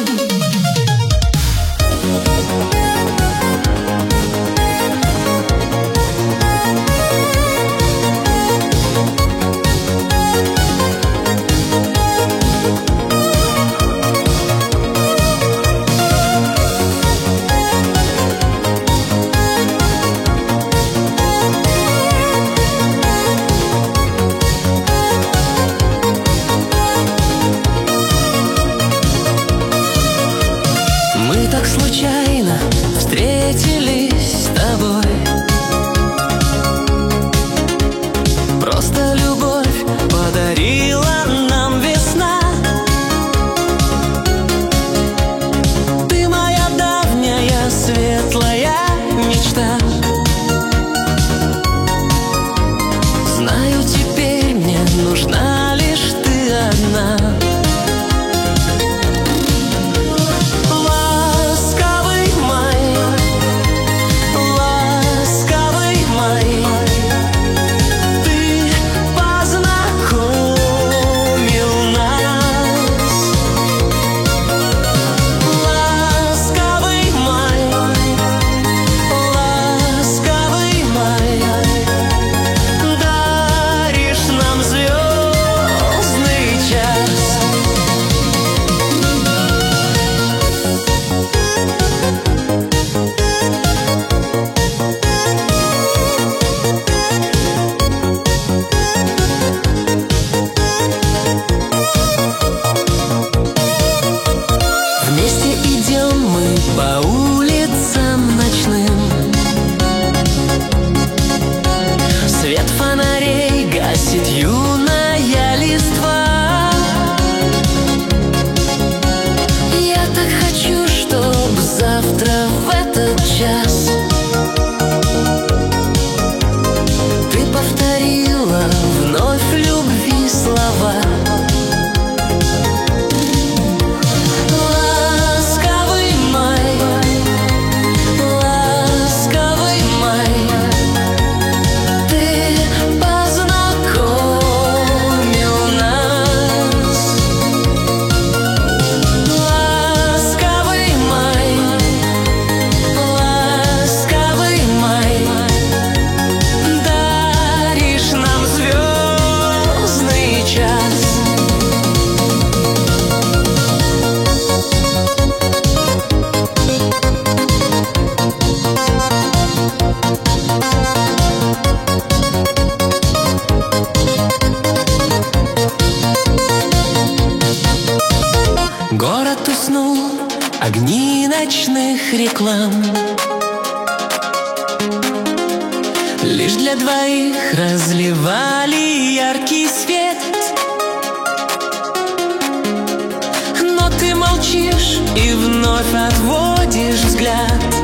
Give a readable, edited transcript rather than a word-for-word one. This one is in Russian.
Случайно встретились с тобой. Просто любовь подарила нам весна. Ты моя давняя светлая мечта. Знаю, теперь мне нужна лишь ты одна. По улицам ночным свет фонарей гасит юная листва. Я так хочу, чтоб завтра в этот час ты повторила вновь любви слова. Город уснул, огни ночных реклам лишь для двоих разливали яркий свет. Но ты молчишь и вновь отводишь взгляд.